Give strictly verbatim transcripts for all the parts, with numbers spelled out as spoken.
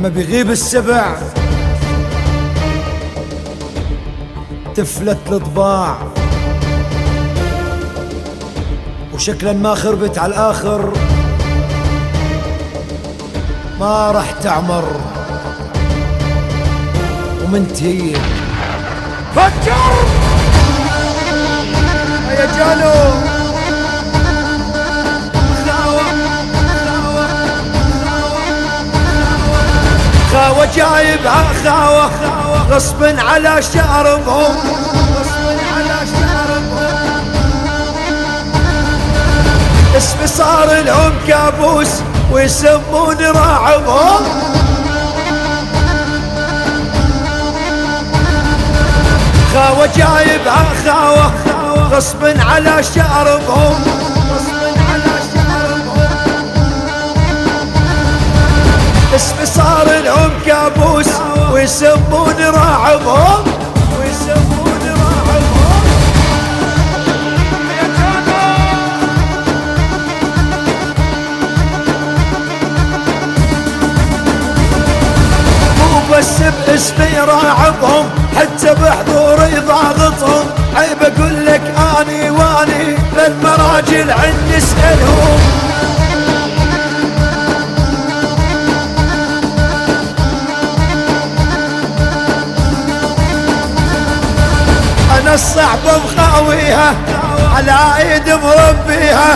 لما بيغيب السبع تفلت الطباع، وشكلا ما خربت على الآخر ما راح تعمر ومنتهية. فكر يا جانو خاوة جايب خاوة غصب على شعرهم، غصب على شعرهم اسمي صار لهم كابوس ويسموني راعبهم. خاوة جايب خاوة غصب على شعرهم، غصب على شعرهم اسمي صار لهم كابوس ويسموني راعبهم، ويسموني راعبهم. مو بس باسمي راعبهم حتى بحضوري ضاغطهم، عيب اقول لك اني واني للمراجل عندي اسالهم. انا الصعبة مخاويها على ايد مربيها،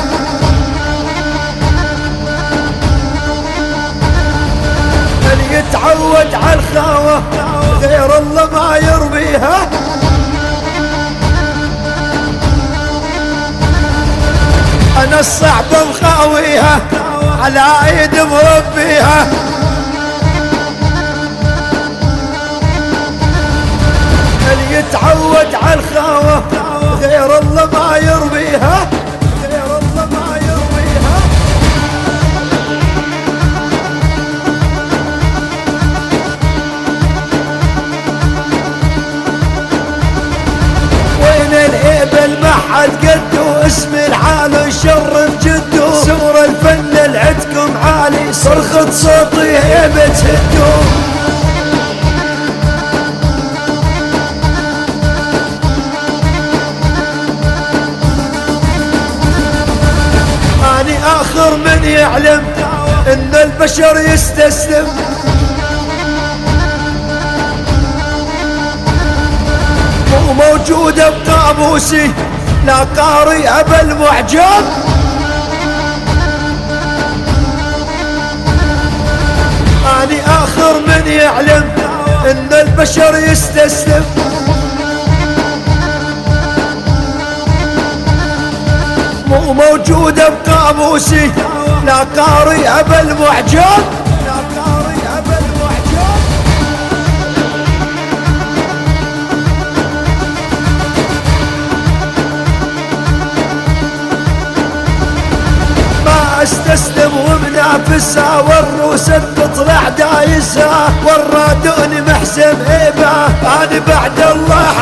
اللي يتعود على الخاوة غير الله ما يربيها. انا الصعبة مخاويها على ايد مربيها، اللي يتعود على الخاوة غير الله ما يربيها، غير الله ما يربيها. وين الهيبة ما حد قده، اسم الحال شر جده، سور الفن لعدكم عالي صرخة صوتي هيبة هدو. اني اخر من يعلم ان البشر يستسلم، مو موجودة بقاموسي لا قاري ابا المعجم. اني اخر من يعلم ان البشر يستسلم، مو موجودة بقاموسي لا قاري ابا المعجم، لا قاري ابا المعجم. ما استسلم ومنافسها والروسة تطلع دايسها، ورادوني محسن هيبة انا بعد الله